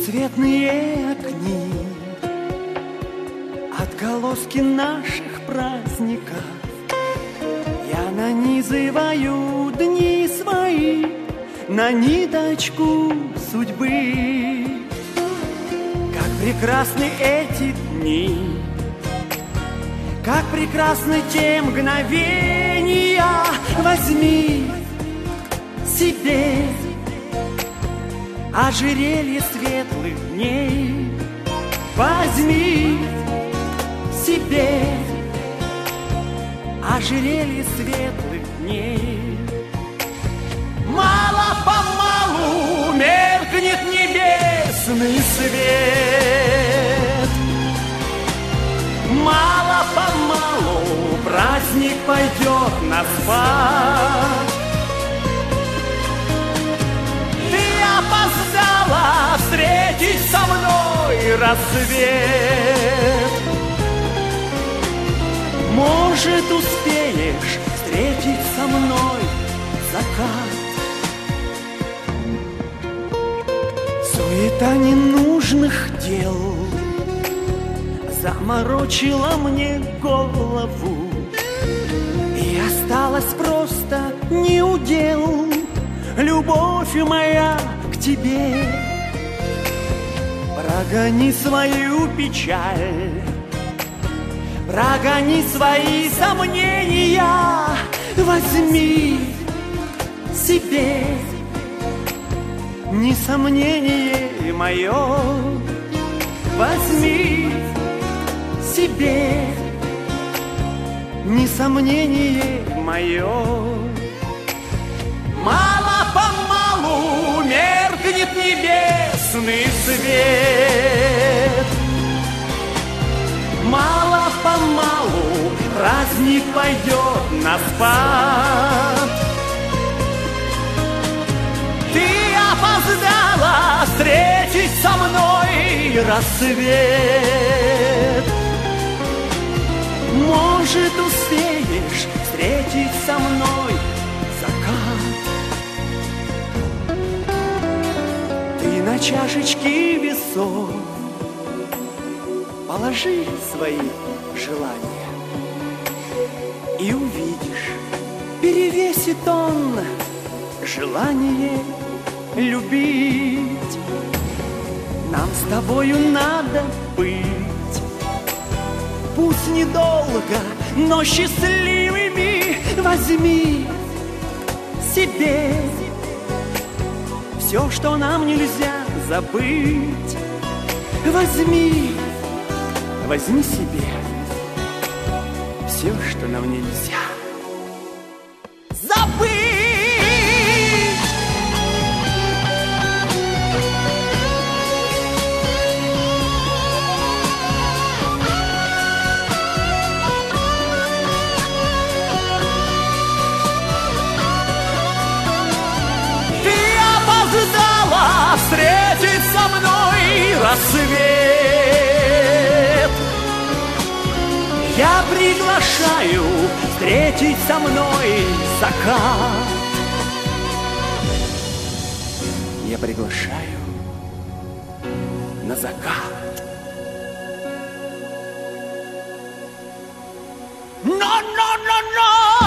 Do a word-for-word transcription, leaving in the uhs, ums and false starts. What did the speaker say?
Трехцветные огни, отголоски наших праздников. Я нанизываю дни свои на ниточку судьбы. Как прекрасны эти дни, как прекрасны те мгновения. Возьми себе ожерелье светлых дней. Возьми себе ожерелье светлых дней. Мало-помалу меркнет небесный свет. Мало-помалу праздник пойдет на спад. Ты опоздала встретить со мной рассвет. Может, успеешь встретить со мной закат. Суета ненужных дел заморочила мне голову, и осталась просто неудел любовь моя к тебе. Прогони свою печаль, прогони свои сомнения. Возьми себе не сомнение мое. Возьми себе не сомнение мое. Мало-помалу меркнет небесный свет. Мало-помалу праздник пойдет на спад. Ты опоздала встретить со мной рассвет. Может, успеешь встретить со мной закат. Ты на чашечки весов положи свои желания, и увидишь, перевесит он желание любить. Нам с тобою надо быть, пусть недолго, но счастливыми. Возьми себе все, что нам нельзя забыть. Возьми, возьми себе все, что нам нельзя забыть. Встретить со мной рассвет. Я приглашаю встретить со мной закат. Я приглашаю на закат. Но, но, но, но!